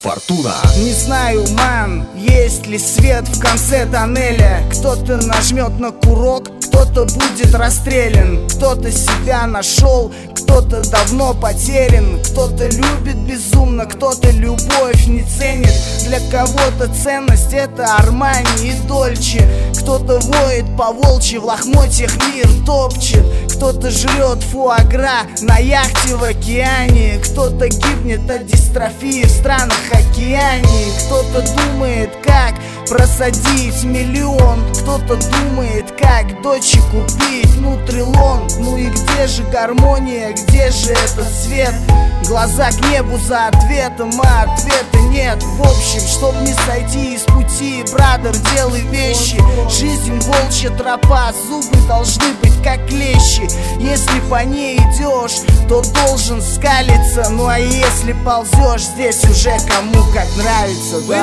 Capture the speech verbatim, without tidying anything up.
Фортуна. Не знаю, ман, есть ли свет в конце тоннеля. Кто-то нажмет на курок, кто-то будет расстрелян. Кто-то себя нашел, кто-то давно потерян. Кто-то любит безумно, кто-то любовь не ценит. Для кого-то ценность — это Армани и Дольче. Кто-то воет по волчьи, в лохмотьях мир топчет. Кто-то жрет фуагра на яхте в океане. Кто-то гибнет от дистрофии в странах Океании. Кто-то думает, как просадить миллион. Кто-то думает, как дочь купить нутрилон. Ну и где же гармония, где же этот свет? Глаза к небу за ответом, а ответа нет. В общем, чтоб не сойти из пути, брадер, делай вещи. Жизнь волчья тропа, зубы должны быть как клещи. Если по ней идешь, то должен скалиться. Ну а если ползешь, здесь уже кому как нравится, да?